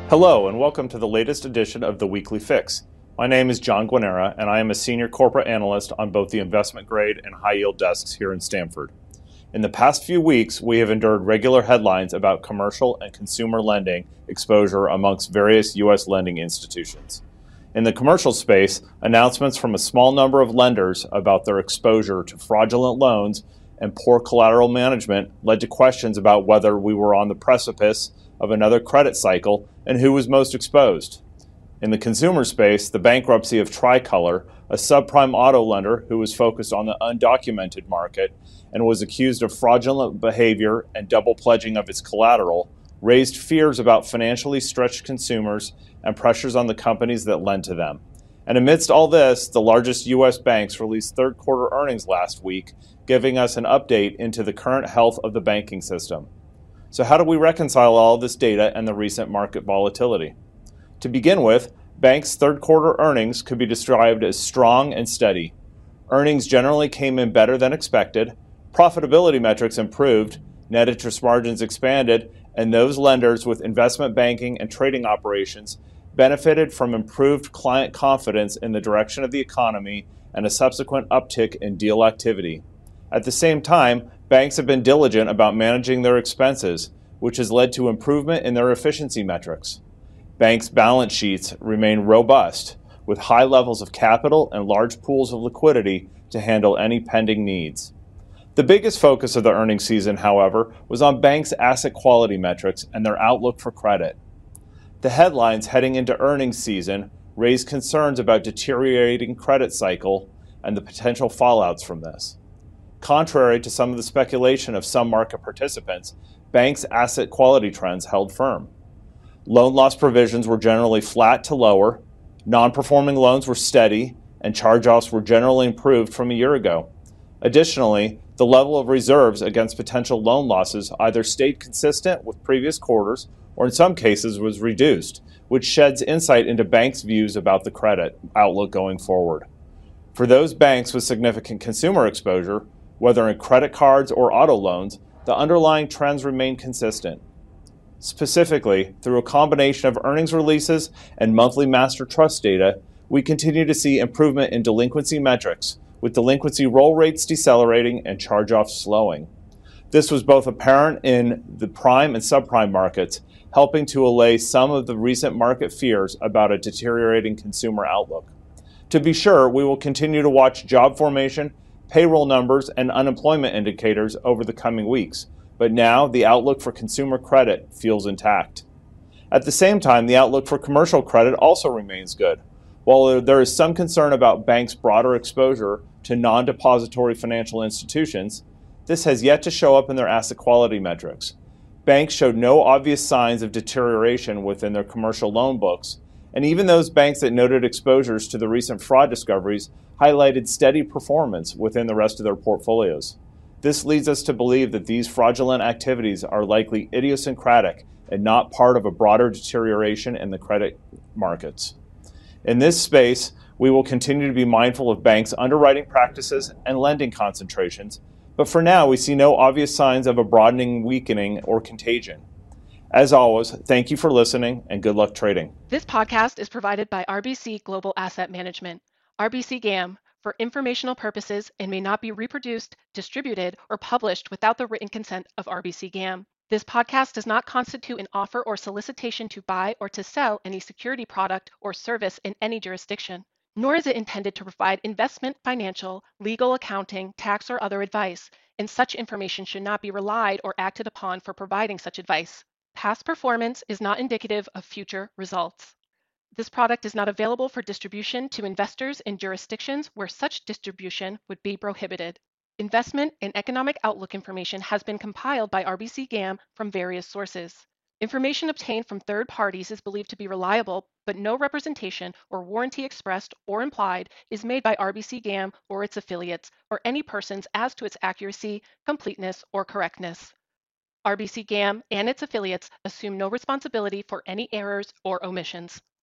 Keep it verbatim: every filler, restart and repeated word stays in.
Hello and welcome to the latest edition of the Weekly Fix. My name is John Guanera and I am a senior corporate analyst on both the investment grade and high yield desks here in Stamford. In the past few weeks, we have endured regular headlines about commercial and consumer lending exposure amongst various U S lending institutions. In the commercial space, announcements from a small number of lenders about their exposure to fraudulent loans and poor collateral management led to questions about whether we were on the precipice of another credit cycle and who was most exposed. In the consumer space, the bankruptcy of Tricolor, a subprime auto lender who was focused on the undocumented market and was accused of fraudulent behavior and double pledging of its collateral, raised fears about financially stretched consumers and pressures on the companies that lend to them. And amidst all this, the largest U S banks released third quarter earnings last week, giving us an update into the current health of the banking system. So how do we reconcile all this data and the recent market volatility? To begin with, banks' third quarter earnings could be described as strong and steady. Earnings generally came in better than expected, profitability metrics improved, net interest margins expanded, and those lenders with investment banking and trading operations benefited from improved client confidence in the direction of the economy and a subsequent uptick in deal activity. At the same time, banks have been diligent about managing their expenses, which has led to improvement in their efficiency metrics. Banks' balance sheets remain robust, with high levels of capital and large pools of liquidity to handle any pending needs. The biggest focus of the earnings season, however, was on banks' asset quality metrics and their outlook for credit. The headlines heading into earnings season raised concerns about deteriorating credit cycle and the potential fallouts from this. Contrary to some of the speculation of some market participants, banks' asset quality trends held firm. Loan loss provisions were generally flat to lower, non-performing loans were steady, and charge-offs were generally improved from a year ago. Additionally, the level of reserves against potential loan losses either stayed consistent with previous quarters or in some cases was reduced, which sheds insight into banks' views about the credit outlook going forward. For those banks with significant consumer exposure, whether in credit cards or auto loans, the underlying trends remain consistent. Specifically, through a combination of earnings releases and monthly master trust data, we continue to see improvement in delinquency metrics, with delinquency roll rates decelerating and charge-offs slowing. This was both apparent in the prime and subprime markets, helping to allay some of the recent market fears about a deteriorating consumer outlook. To be sure, we will continue to watch job formation, payroll numbers, and unemployment indicators over the coming weeks, but now the outlook for consumer credit feels intact. At the same time, the outlook for commercial credit also remains good. While there is some concern about banks' broader exposure to non-depository financial institutions, this has yet to show up in their asset quality metrics. Banks showed no obvious signs of deterioration within their commercial loan books, and even those banks that noted exposures to the recent fraud discoveries highlighted steady performance within the rest of their portfolios. This leads us to believe that these fraudulent activities are likely idiosyncratic and not part of a broader deterioration in the credit markets. In this space, we will continue to be mindful of banks' underwriting practices and lending concentrations, but for now we see no obvious signs of a broadening, weakening, or contagion. As always, thank you for listening and good luck trading. This podcast is provided by R B C Global Asset Management, R B C GAM, for informational purposes and may not be reproduced, distributed, or published without the written consent of R B C GAM. This podcast does not constitute an offer or solicitation to buy or to sell any security product or service in any jurisdiction, nor is it intended to provide investment, financial, legal, accounting, tax, or other advice, and such information should not be relied or acted upon for providing such advice. Past performance is not indicative of future results. This product is not available for distribution to investors in jurisdictions where such distribution would be prohibited. Investment and economic outlook information has been compiled by R B C GAM from various sources. Information obtained from third parties is believed to be reliable, but no representation or warranty expressed or implied is made by R B C GAM or its affiliates or any persons as to its accuracy, completeness, or correctness. R B C GAM and its affiliates assume no responsibility for any errors or omissions.